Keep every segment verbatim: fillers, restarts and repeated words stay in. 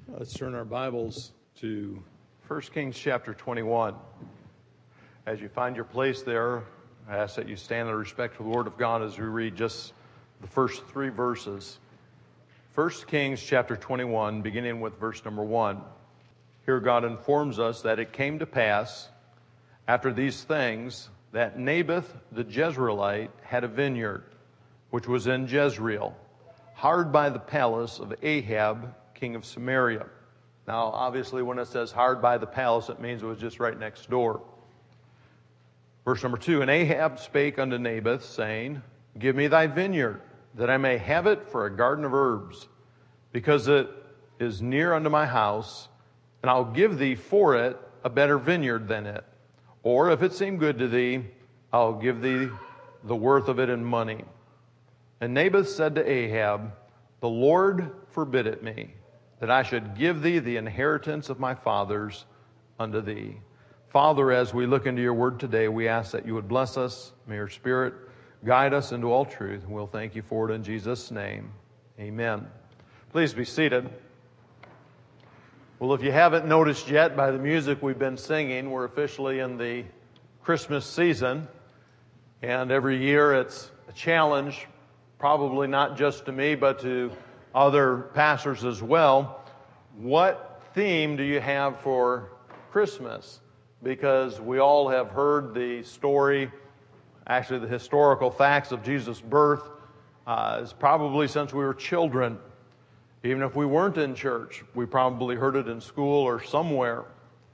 Let's turn our Bibles to First Kings chapter twenty-one. As you find your place there, I ask that you stand in respect for the Word of God as we read just the first three verses. First Kings chapter twenty-one, beginning with verse number one. Here God informs us that it came to pass after these things that Naboth the Jezreelite had a vineyard, which was in Jezreel, hard by the palace of Ahab, king of Samaria. Now, obviously, when it says hard by the palace, it means it was just right next door. Verse number two, and Ahab spake unto Naboth, saying, Give me thy vineyard, that I may have it for a garden of herbs, because it is near unto my house, and I'll give thee for it a better vineyard than it. Or if it seem good to thee, I'll give thee the worth of it in money. And Naboth said to Ahab, The Lord forbid it me, that I should give thee the inheritance of my fathers unto thee. Father, as we look into your word today, we ask that you would bless us. May your Spirit guide us into all truth. And we'll thank you for it in Jesus' name. Amen. Please be seated. Well, if you haven't noticed yet by the music we've been singing, we're officially in the Christmas season. And every year it's a challenge, probably not just to me, but to other pastors as well. What theme do you have for Christmas? Because we all have heard the story, actually the historical facts of Jesus' birth, uh, is probably since we were children. Even if we weren't in church, we probably heard it in school or somewhere.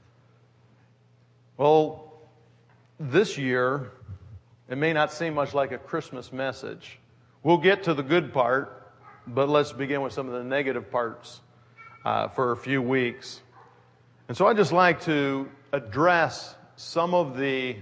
Well, this year, it may not seem much like a Christmas message. We'll get to the good part, but let's begin with some of the negative parts uh, for a few weeks. And so I'd just like to address some of the,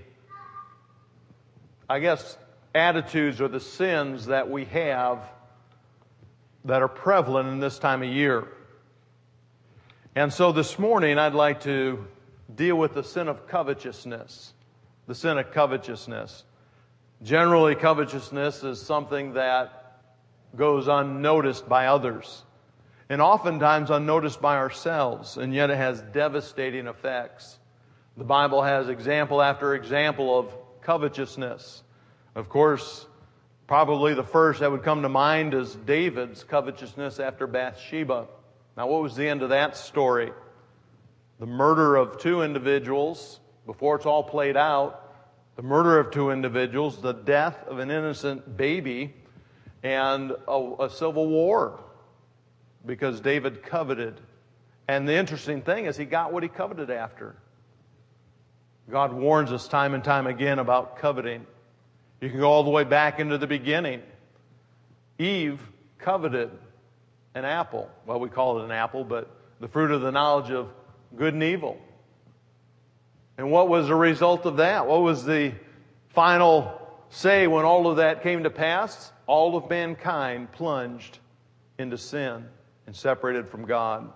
I guess, attitudes or the sins that we have that are prevalent in this time of year. And so this morning I'd like to deal with the sin of covetousness. The sin of covetousness. Generally, covetousness is something that goes unnoticed by others, and oftentimes unnoticed by ourselves, and yet it has devastating effects. The Bible has example after example of covetousness. Of course, probably the first that would come to mind is David's covetousness after Bathsheba. Now, what was the end of that story? The murder of two individuals. Before it's all played out, the murder of two individuals, the death of an innocent baby, and a, a civil war because David coveted. And the interesting thing is he got what he coveted after. God warns us time and time again about coveting. You can go all the way back into the beginning. Eve coveted an apple. Well, we call it an apple, but the fruit of the knowledge of good and evil. And what was the result of that? What was the final say when all of that came to pass? All of mankind plunged into sin and separated from God.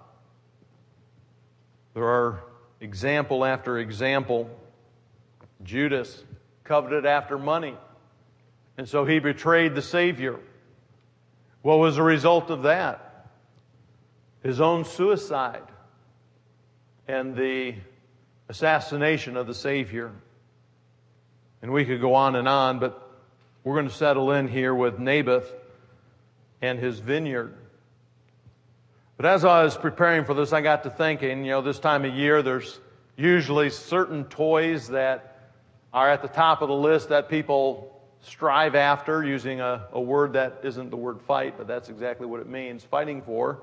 There are example after example. Judas coveted after money, and so he betrayed the Savior. What was the result of that? His own suicide and the assassination of the Savior. And we could go on and on, but we're going to settle in here with Naboth and his vineyard. But as I was preparing for this, I got to thinking, you know, this time of year, there's usually certain toys that are at the top of the list that people strive after, using a, a word that isn't the word fight, but that's exactly what it means, fighting for.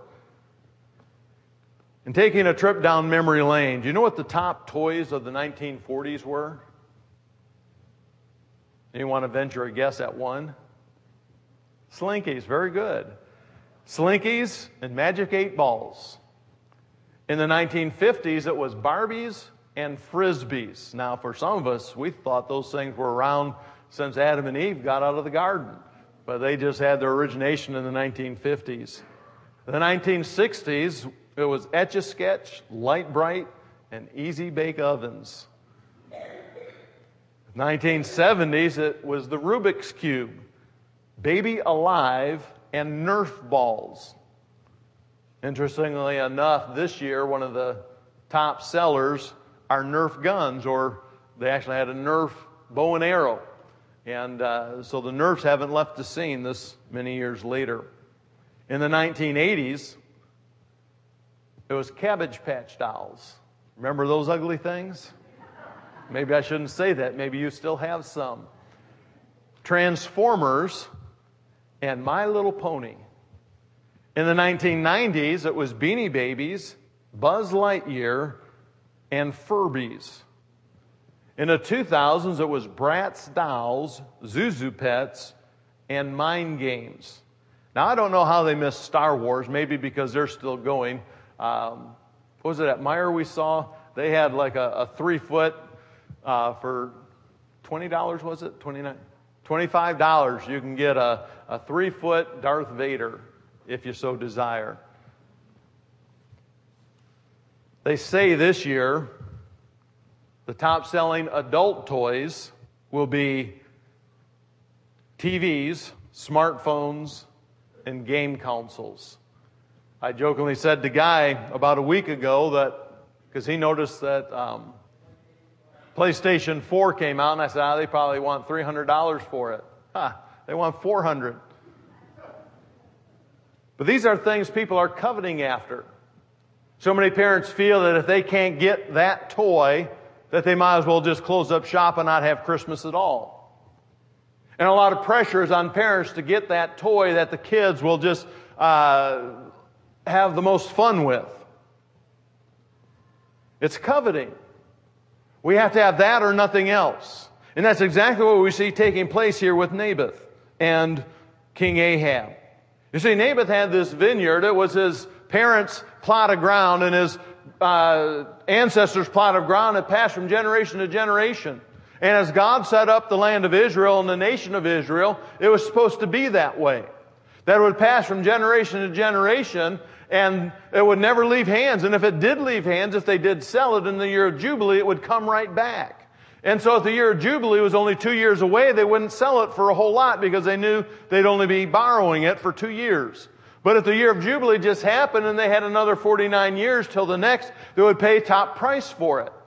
And taking a trip down memory lane, do you know what the top toys of the nineteen forties were? Anyone want to venture a guess at one? Slinkies, very good. Slinkies and Magic eight Balls. In the nineteen fifties, it was Barbies and Frisbees. Now, for some of us, we thought those things were around since Adam and Eve got out of the garden. But they just had their origination in the nineteen fifties. In the nineteen sixties, it was Etch-a-Sketch, Light Bright, and Easy Bake Ovens. nineteen seventies, it was the Rubik's Cube, Baby Alive, and Nerf balls. Interestingly enough, this year, one of the top sellers are Nerf guns, or they actually had a Nerf bow and arrow. And uh, so the Nerfs haven't left the scene this many years later. In the nineteen eighties, it was Cabbage Patch dolls. Remember those ugly things? Maybe I shouldn't say that. Maybe you still have some. Transformers and My Little Pony. In the nineteen nineties, it was Beanie Babies, Buzz Lightyear, and Furbies. In the two thousands, it was Bratz dolls, Zuzu Pets, and Mind Games. Now, I don't know how they missed Star Wars, maybe because they're still going. Um, what was it at Meijer we saw? They had like a, a three-foot uh, for twenty dollars, was it? twenty-nine dollars? twenty-five dollars. You can get a, a three-foot Darth Vader, if you so desire. They say this year the top-selling adult toys will be T Vs, smartphones, and game consoles. I jokingly said to Guy about a week ago that, because he noticed that um, PlayStation four came out, and I said, ah, they probably want three hundred dollars for it. Ha, they want four hundred dollars. But these are things people are coveting after. So many parents feel that if they can't get that toy, that they might as well just close up shop and not have Christmas at all. And a lot of pressure is on parents to get that toy that the kids will just uh, have the most fun with. It's coveting. We have to have that or nothing else. And that's exactly what we see taking place here with Naboth and King Ahab. You see, Naboth had this vineyard. It was his parents' plot of ground, and his uh, ancestors' plot of ground had passed from generation to generation. And as God set up the land of Israel and the nation of Israel, it was supposed to be that way. That it would pass from generation to generation, and it would never leave hands. And if it did leave hands, if they did sell it in the year of Jubilee, it would come right back. And so if the year of Jubilee was only two years away, they wouldn't sell it for a whole lot because they knew they'd only be borrowing it for two years. But if the year of Jubilee just happened and they had another forty-nine years till the next, they would pay top price for it.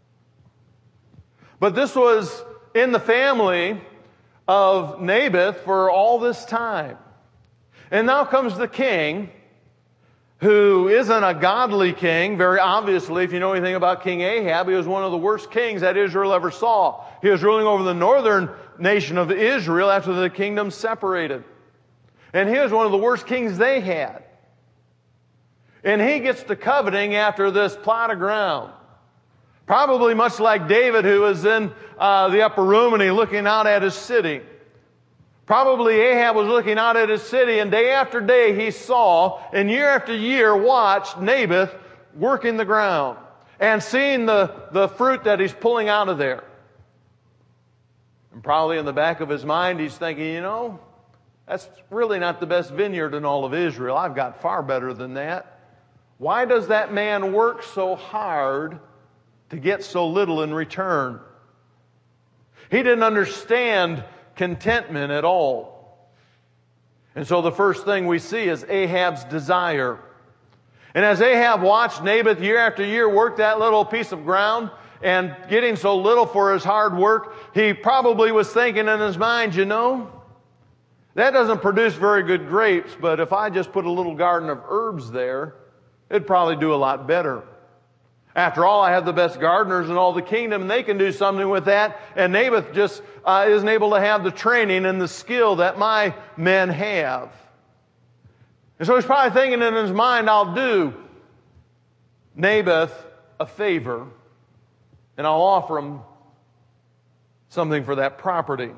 But this was in the family of Naboth for all this time. And now comes the king, who isn't a godly king. Very obviously, if you know anything about King Ahab, he was one of the worst kings that Israel ever saw. He was ruling over the northern nation of Israel after the kingdom separated. And he was one of the worst kings they had. And he gets to coveting after this plot of ground. Probably much like David, who was in uh, the upper room and he looking out at his city. Probably Ahab was looking out at his city, and day after day he saw, and year after year watched Naboth working the ground and seeing the, the fruit that he's pulling out of there. And probably in the back of his mind he's thinking, you know, that's really not the best vineyard in all of Israel. I've got far better than that. Why does that man work so hard to get so little in return? He didn't understand contentment at all. And so the first thing we see is Ahab's desire. And as Ahab watched Naboth year after year work that little piece of ground and getting so little for his hard work, he probably was thinking in his mind, you know, that doesn't produce very good grapes, but if I just put a little garden of herbs there, it'd probably do a lot better. After all, I have the best gardeners in all the kingdom, and they can do something with that. And Naboth just uh, isn't able to have the training and the skill that my men have. And so he's probably thinking in his mind, I'll do Naboth a favor, and I'll offer him something for that property.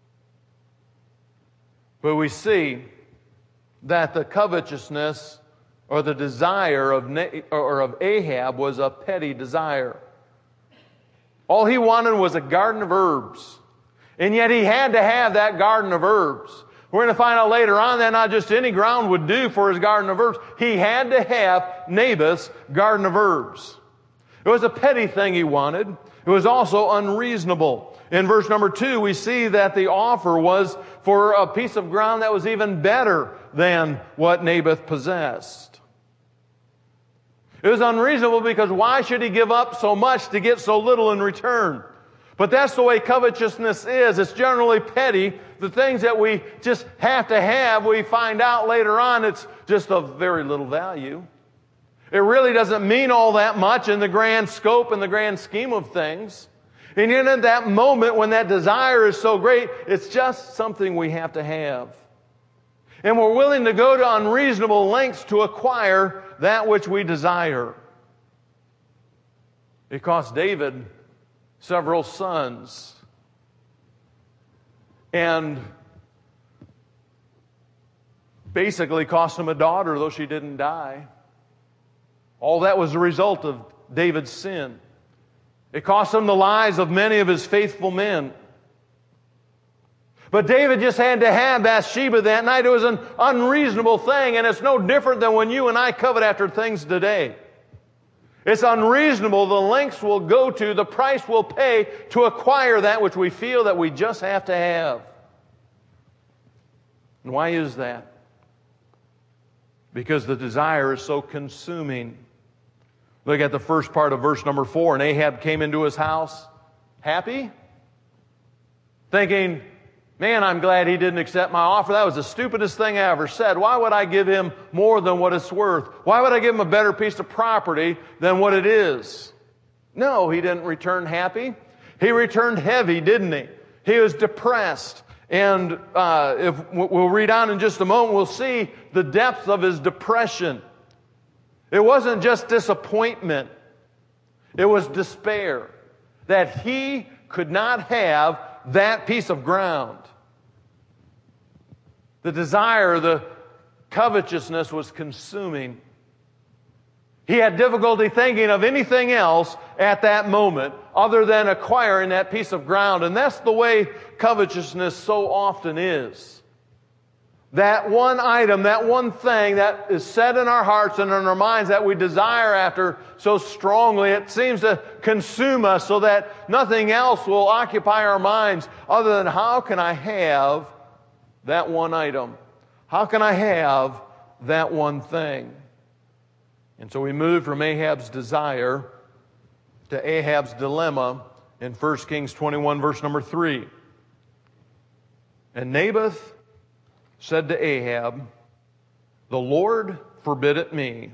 But we see that the covetousness or the desire of or of Ahab was a petty desire. All he wanted was a garden of herbs. And yet he had to have that garden of herbs. We're going to find out later on that not just any ground would do for his garden of herbs. He had to have Naboth's garden of herbs. It was a petty thing he wanted. It was also unreasonable. In verse number two, we see that the offer was for a piece of ground that was even better than what Naboth possessed. It was unreasonable because why should he give up so much to get so little in return? But that's the way covetousness is. It's generally petty. The things that we just have to have, we find out later on it's just of very little value. It really doesn't mean all that much in the grand scope and the grand scheme of things. And in at that moment when that desire is so great, it's just something we have to have. And we're willing to go to unreasonable lengths to acquire that which we desire. It cost David several sons. And basically cost him a daughter, though she didn't die. All that was a result of David's sin. It cost him the lives of many of his faithful men. But David just had to have Bathsheba that night. It was an unreasonable thing, and it's no different than when you and I covet after things today. It's unreasonable the lengths we'll go to, the price we'll pay to acquire that which we feel that we just have to have. And why is that? Because the desire is so consuming. Look at the first part of verse number four. And Ahab came into his house happy, thinking, man, I'm glad he didn't accept my offer. That was the stupidest thing I ever said. Why would I give him more than what it's worth? Why would I give him a better piece of property than what it is? No, he didn't return happy. He returned heavy, didn't he? He was depressed. And uh, if we'll read on in just a moment, we'll see the depth of his depression. It wasn't just disappointment. It was despair that he could not have that piece of ground. The desire, the covetousness was consuming. He had difficulty thinking of anything else at that moment other than acquiring that piece of ground. And that's the way covetousness so often is. That one item, that one thing that is set in our hearts and in our minds that we desire after so strongly, it seems to consume us so that nothing else will occupy our minds other than how can I have that one item? How can I have that one thing? And so we move from Ahab's desire to Ahab's dilemma in First Kings twenty-one, verse number three. And Naboth said to Ahab, the Lord forbid it me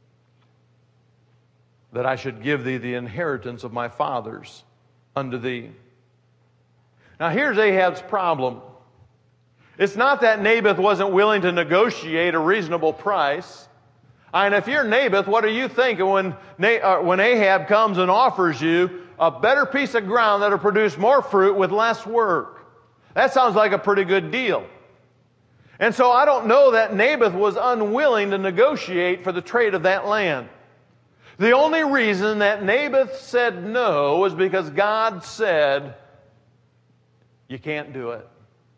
that I should give thee the inheritance of my fathers unto thee. Now here's Ahab's problem. It's not that Naboth wasn't willing to negotiate a reasonable price. And if you're Naboth, what are you thinking when, when Ahab comes and offers you a better piece of ground that'll produce more fruit with less work? That sounds like a pretty good deal. And so I don't know that Naboth was unwilling to negotiate for the trade of that land. The only reason that Naboth said no was because God said, you can't do it.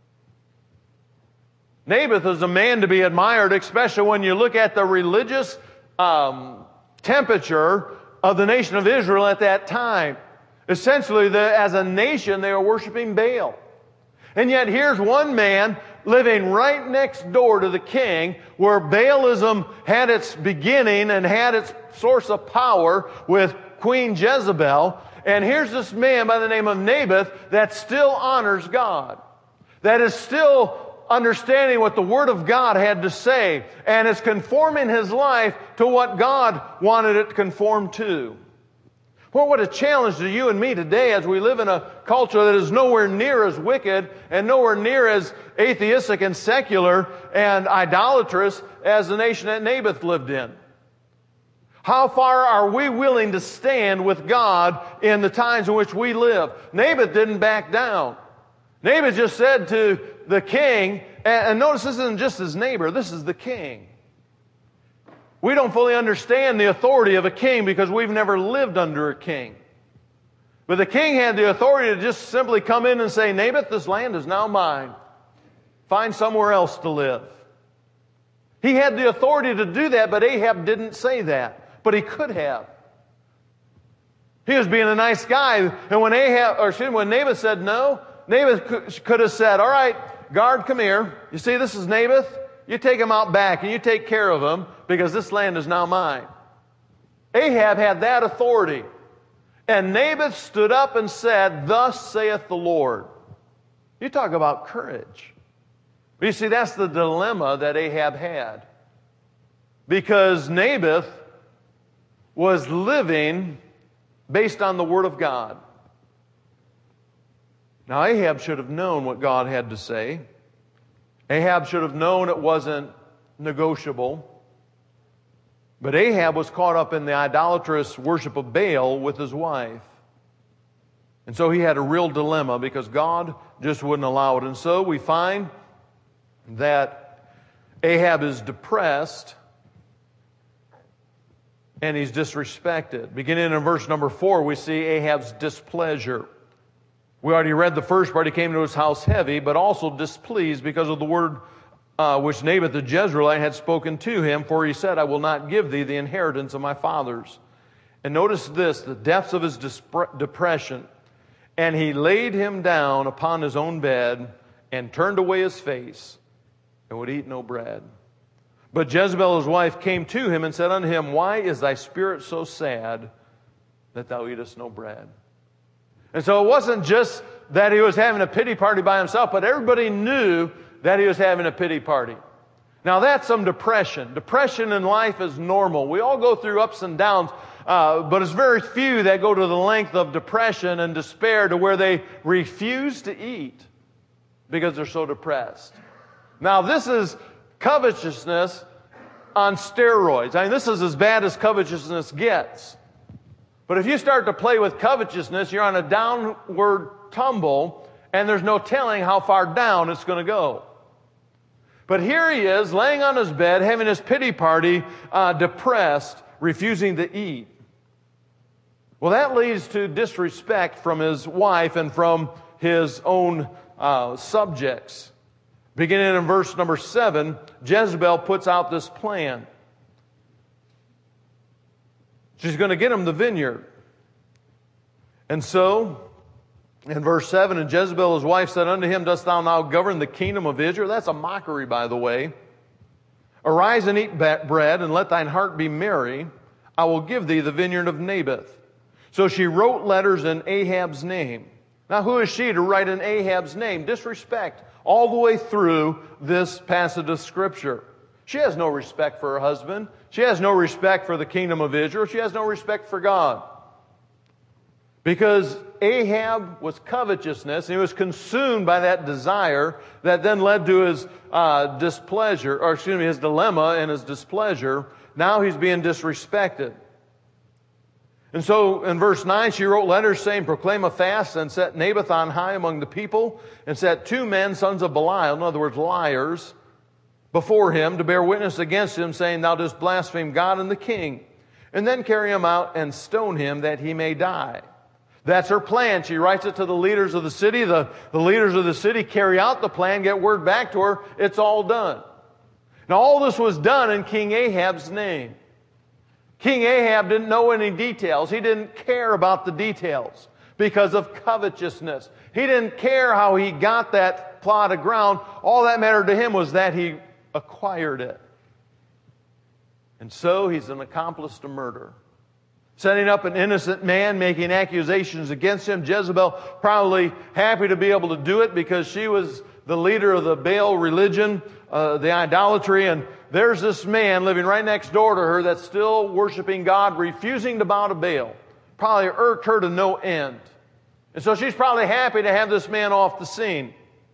Naboth is a man to be admired, especially when you look at the religious um, temperature of the nation of Israel at that time. Essentially, the, as a nation, they were worshiping Baal. And yet here's one man living right next door to the king, where Baalism had its beginning and had its source of power with Queen Jezebel. And here's this man by the name of Naboth that still honors God, that is still understanding what the Word of God had to say, and is conforming his life to what God wanted it to conform to. Well, what a challenge to you and me today as we live in a culture that is nowhere near as wicked and nowhere near as atheistic and secular and idolatrous as the nation that Naboth lived in. How far are we willing to stand with God in the times in which we live? Naboth didn't back down. Naboth just said to the king, and notice this isn't just his neighbor, this is the king. We don't fully understand the authority of a king because we've never lived under a king. But the king had the authority to just simply come in and say, Naboth, this land is now mine. Find somewhere else to live. He had the authority to do that, but Ahab didn't say that. But he could have. He was being a nice guy. And when Ahab, or excuse me, when Naboth said no, Naboth could have said, all right, guard, come here. You see, this is Naboth. You take him out back and you take care of him because this land is now mine. Ahab had that authority. And Naboth stood up and said, "Thus saith the Lord." You talk about courage. But you see, that's the dilemma that Ahab had. Because Naboth was living based on the Word of God. Now, Ahab should have known what God had to say. Ahab should have known it wasn't negotiable. But Ahab was caught up in the idolatrous worship of Baal with his wife. And so he had a real dilemma because God just wouldn't allow it. And so we find that Ahab is depressed and he's disrespected. Beginning in verse number four, we see Ahab's displeasure. We already read the first part. He came to his house heavy, but also displeased because of the word uh, which Naboth the Jezreelite had spoken to him. For he said, "I will not give thee the inheritance of my fathers." And notice this, the depths of his dispre- depression. "And he laid him down upon his own bed and turned away his face and would eat no bread. But Jezebel his wife came to him and said unto him, Why is thy spirit so sad that thou eatest no bread?" And so it wasn't just that he was having a pity party by himself, but everybody knew that he was having a pity party. Now that's some depression. Depression in life is normal. We all go through ups and downs, uh, but it's very few that go to the length of depression and despair to where they refuse to eat because they're so depressed. Now this is covetousness on steroids. I mean, this is as bad as covetousness gets. But if you start to play with covetousness, you're on a downward tumble, and there's no telling how far down it's going to go. But here he is, laying on his bed, having his pity party, uh, depressed, refusing to eat. Well, that leads to disrespect from his wife and from his own uh, subjects. Beginning in verse number seven, Jezebel puts out this plan. She's going to get him the vineyard. And so, in verse seven, "And Jezebel his wife said unto him, Dost thou now govern the kingdom of Israel?" That's a mockery, by the way. "Arise and eat bread, and let thine heart be merry. I will give thee the vineyard of Naboth." So she wrote letters in Ahab's name. Now who is she to write in Ahab's name? Disrespect all the way through this passage of Scripture. She has no respect for her husband. She has no respect for the kingdom of Israel. She has no respect for God. Because Ahab was covetousness, and he was consumed by that desire that then led to his uh, displeasure, or excuse me, his dilemma and his displeasure. Now he's being disrespected. And so in verse nine, she wrote letters saying, "Proclaim a fast and set Naboth on high among the people, and set two men, sons of Belial," in other words, liars, "before him to bear witness against him, saying, Thou dost blaspheme God and the king. And then carry him out and stone him that he may die." That's her plan. She writes it to the leaders of the city. The, the leaders of the city carry out the plan, get word back to her. It's all done. Now all this was done in King Ahab's name. King Ahab didn't know any details. He didn't care about the details because of covetousness. He didn't care how he got that plot of ground. All that mattered to him was that he acquired it. And so he's an accomplice to murder. Setting up an innocent man, making accusations against him. Jezebel probably happy to be able to do it because she was the leader of the Baal religion, uh, the idolatry, and there's this man living right next door to her that's still worshiping God, refusing to bow to Baal. Probably irked her to no end. And so she's probably happy to have this man off the scene.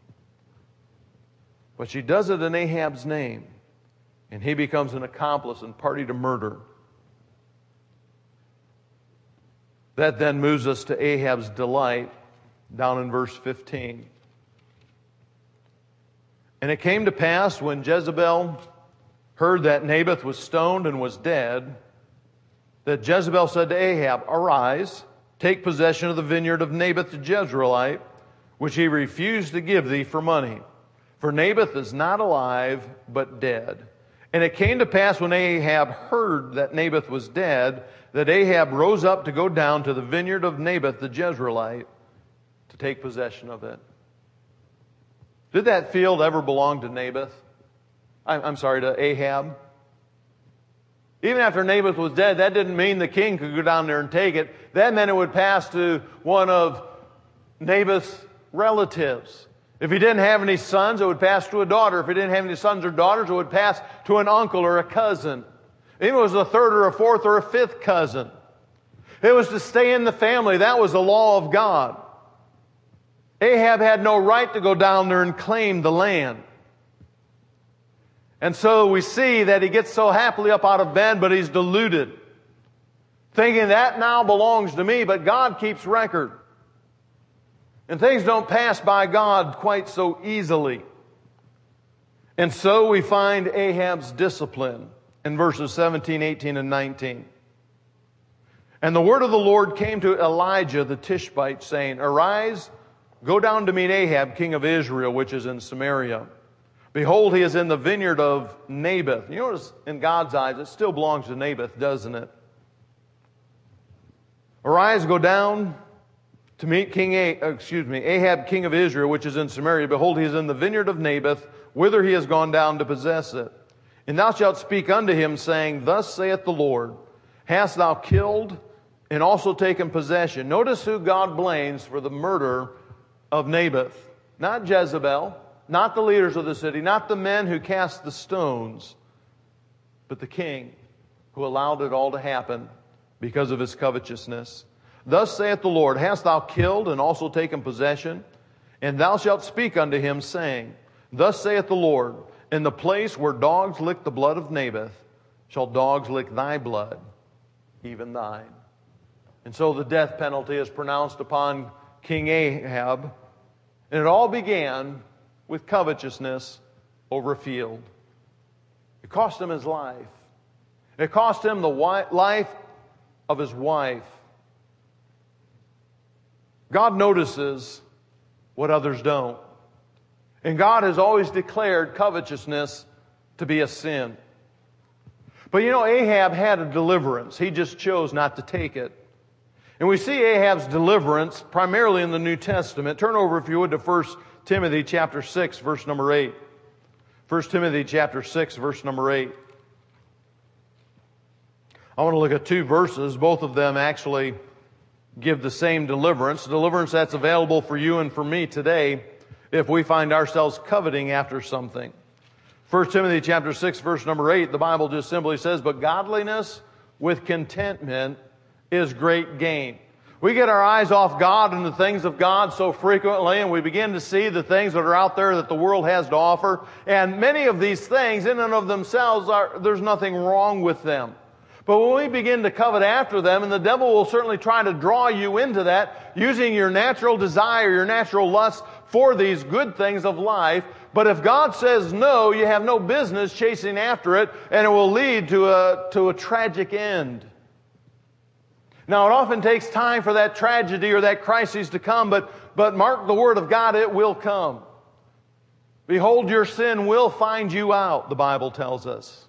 But she does it in Ahab's name, and he becomes an accomplice and party to murder. That then moves us to Ahab's delight, down in verse fifteen. "And it came to pass when Jezebel heard that Naboth was stoned and was dead, that Jezebel said to Ahab, Arise, take possession of the vineyard of Naboth the Jezreelite, which he refused to give thee for money. For Naboth is not alive, but dead. And it came to pass when Ahab heard that Naboth was dead, that Ahab rose up to go down to the vineyard of Naboth the Jezreelite to take possession of it." Did that field ever belong to Naboth? I'm sorry, to Ahab? Even after Naboth was dead, that didn't mean the king could go down there and take it. That meant it would pass to one of Naboth's relatives. If he didn't have any sons, it would pass to a daughter. If he didn't have any sons or daughters, it would pass to an uncle or a cousin. Even if it was a third or a fourth or a fifth cousin. It was to stay in the family. That was the law of God. Ahab had no right to go down there and claim the land. And so we see that he gets so happily up out of bed, but he's deluded, thinking that now belongs to me, but God keeps record. And things don't pass by God quite so easily. And so we find Ahab's discipline in verses seventeen, eighteen, and nineteen. And the word of the Lord came to Elijah the Tishbite, saying, Arise, go down to meet Ahab, king of Israel, which is in Samaria. Behold, he is in the vineyard of Naboth. You notice in God's eyes, it still belongs to Naboth, doesn't it? Arise, go down to meet King A- excuse me, Ahab, king of Israel, which is in Samaria. Behold, he is in the vineyard of Naboth, whither he has gone down to possess it. And thou shalt speak unto him, saying, Thus saith the Lord, Hast thou killed and also taken possession? Notice who God blames for the murder of Naboth. Not Jezebel, not the leaders of the city, not the men who cast the stones, but the king who allowed it all to happen because of his covetousness. Thus saith the Lord, Hast thou killed and also taken possession? And thou shalt speak unto him, saying, Thus saith the Lord, In the place where dogs lick the blood of Naboth, shall dogs lick thy blood, even thine. And so the death penalty is pronounced upon King Ahab. And it all began with covetousness over a field. It cost him his life. It cost him the life of his wife. God notices what others don't. And God has always declared covetousness to be a sin. But you know, Ahab had a deliverance. He just chose not to take it. And we see Ahab's deliverance primarily in the New Testament. Turn over, if you would, to First Timothy chapter six, verse number eight. First Timothy chapter six, verse number eight. I want to look at two verses. Both of them actually give the same deliverance. Deliverance that's available for you and for me today if we find ourselves coveting after something. First Timothy chapter six, verse number eight, the Bible just simply says, But godliness with contentment is great gain. We get our eyes off God and the things of God so frequently, and we begin to see the things that are out there that the world has to offer. And many of these things, in and of themselves, are there's nothing wrong with them. But when we begin to covet after them, and the devil will certainly try to draw you into that, using your natural desire, your natural lust for these good things of life. But if God says no, you have no business chasing after it, and it will lead to a, to a tragic end. Now, it often takes time for that tragedy or that crisis to come, but, but mark the word of God, it will come. Behold, your sin will find you out, the Bible tells us.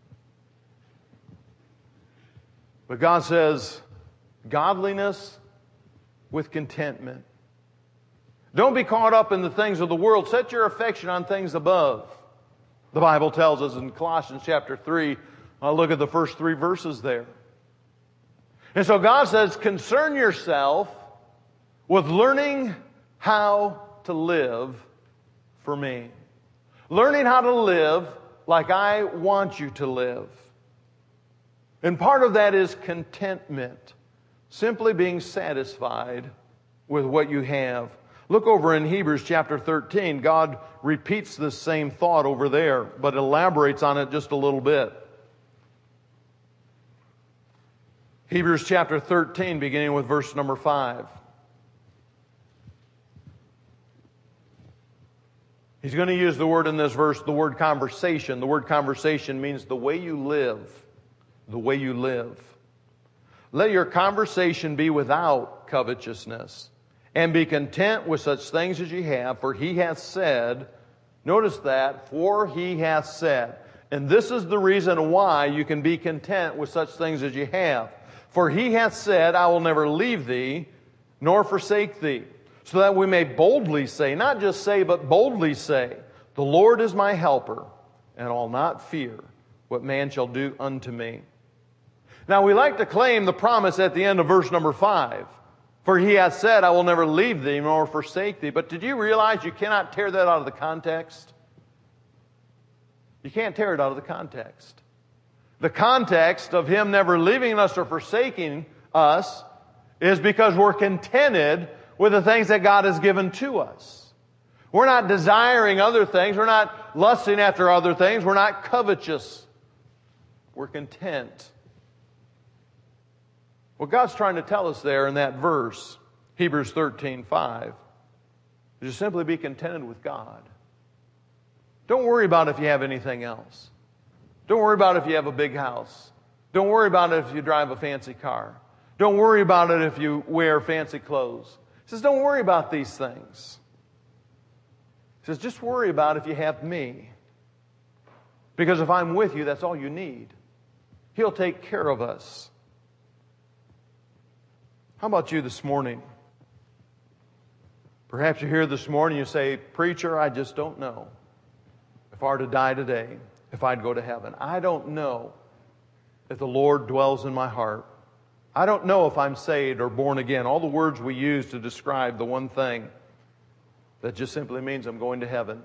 But God says, godliness with contentment. Don't be caught up in the things of the world. Set your affection on things above. The Bible tells us in Colossians chapter three, I'll look at the first three verses there. And so God says, concern yourself with learning how to live for me. Learning how to live like I want you to live. And part of that is contentment. Simply being satisfied with what you have. Look over in Hebrews chapter thirteen. God repeats this same thought over there, but elaborates on it just a little bit. Hebrews chapter thirteen, beginning with verse number five. He's going to use the word in this verse, the word conversation. The word conversation means the way you live. The way you live. Let your conversation be without covetousness, and be content with such things as ye have, for he hath said, notice that, for he hath said. And this is the reason why you can be content with such things as you have. For he hath said, I will never leave thee, nor forsake thee. So that we may boldly say, not just say, but boldly say, the Lord is my helper, and I'll not fear what man shall do unto me. Now, we like to claim the promise at the end of verse number five. For he has said, I will never leave thee nor forsake thee. But did you realize you cannot tear that out of the context? You can't tear it out of the context. The context of him never leaving us or forsaking us is because we're contented with the things that God has given to us. We're not desiring other things. We're not lusting after other things. We're not covetous. We're content. What God's trying to tell us there in that verse, Hebrews thirteen five, is to simply be contented with God. Don't worry about if you have anything else. Don't worry about if you have a big house. Don't worry about it if you drive a fancy car. Don't worry about it if you wear fancy clothes. He says, don't worry about these things. He says, just worry about if you have me. Because if I'm with you, that's all you need. He'll take care of us. How about you this morning? Perhaps you're here this morning and you say, preacher, I just don't know if I were to die today, if I'd go to heaven. I don't know if the Lord dwells in my heart. I don't know if I'm saved or born again. All the words we use to describe the one thing that just simply means I'm going to heaven.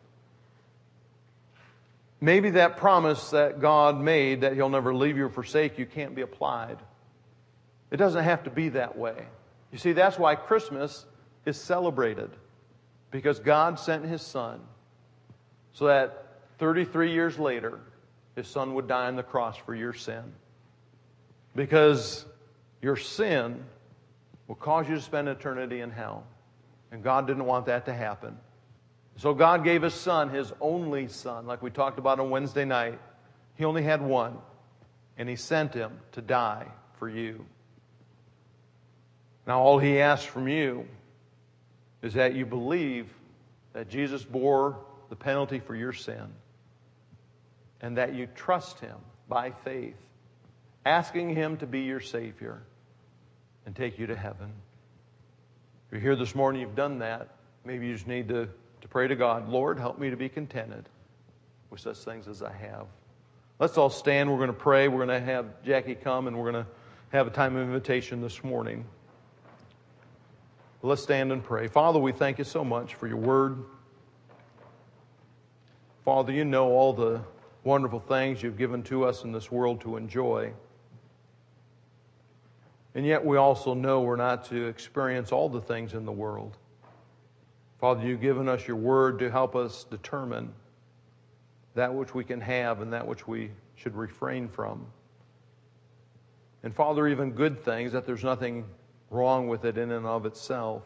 Maybe that promise that God made that He'll never leave you or forsake you can't be applied. It doesn't have to be that way. You see, that's why Christmas is celebrated. Because God sent His Son so that thirty-three years later, His Son would die on the cross for your sin. Because your sin will cause you to spend eternity in hell. And God didn't want that to happen. So God gave His Son, His only Son, like we talked about on Wednesday night. He only had one. And He sent Him to die for you. Now all He asks from you is that you believe that Jesus bore the penalty for your sin. And that you trust Him by faith, asking Him to be your Savior and take you to heaven. If you're here this morning, you've done that, maybe you just need to, to pray to God, Lord, help me to be contented with such things as I have. Let's all stand. We're going to pray. We're going to have Jackie come and we're going to have a time of invitation this morning. Let's stand and pray. Father, we thank You so much for Your word. Father, You know all the wonderful things You've given to us in this world to enjoy. And yet we also know we're not to experience all the things in the world. Father, You've given us Your word to help us determine that which we can have and that which we should refrain from. And Father, even good things, that there's nothing wrong with it in and of itself.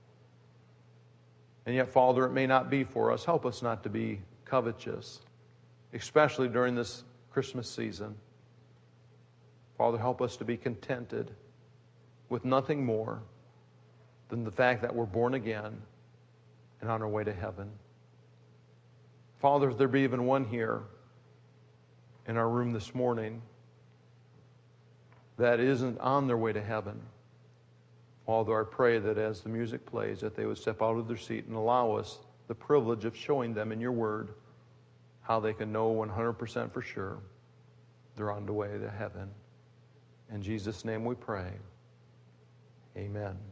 And yet, Father, it may not be for us. Help us not to be covetous, especially during this Christmas season. Father, help us to be contented with nothing more than the fact that we're born again and on our way to heaven. Father, if there be even one here in our room this morning that isn't on their way to heaven, Father, I pray that as the music plays, that they would step out of their seat and allow us the privilege of showing them in Your word how they can know one hundred percent for sure they're on the way to heaven. In Jesus' name we pray. Amen.